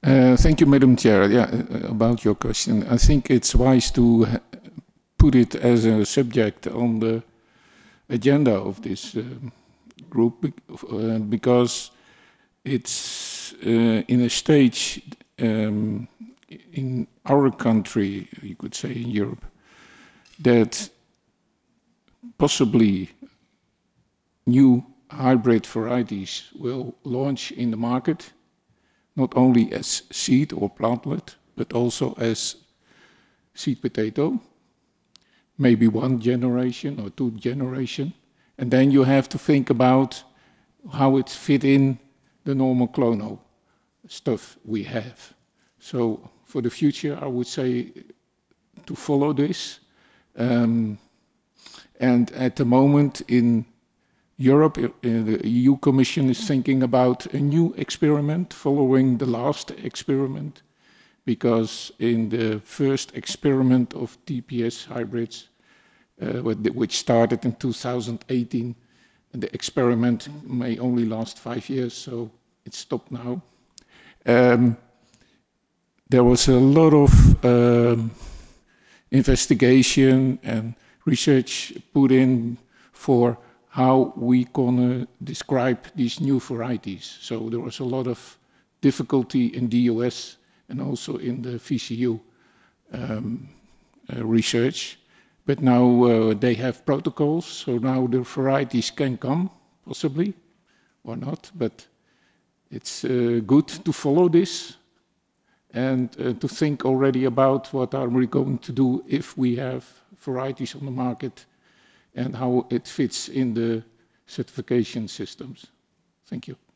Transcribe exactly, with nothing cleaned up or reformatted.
Uh, thank you, Madam Chair. Yeah, uh, about your question, I think it's wise to ha- put it as a subject on the agenda of this um, group bec- uh, because it's uh, in a stage um, in our country, you could say in Europe, that possibly new hybrid varieties will launch in the market, not only as seed or plantlet, but also as seed potato, maybe one generation or two generation. And then you have to think about how it fit in the normal clonal stuff we have. So for the future, I would say to follow this. Um, and at the moment in Europe, uh, the E U Commission is thinking about a new experiment following the last experiment, because in the first experiment of T P S hybrids, uh, which started in two thousand eighteen, and the experiment may only last five years, so it's stopped now. Um, there was a lot of um, investigation and research put in for how we gonna describe these new varieties. So there was a lot of difficulty in the U S and also in the V C U um, uh, research. But now uh, they have protocols, so now the varieties can come, possibly, or not. But it's uh, good to follow this and uh, to think already about what are we going to do if we have varieties on the market and how it fits in the certification systems. Thank you.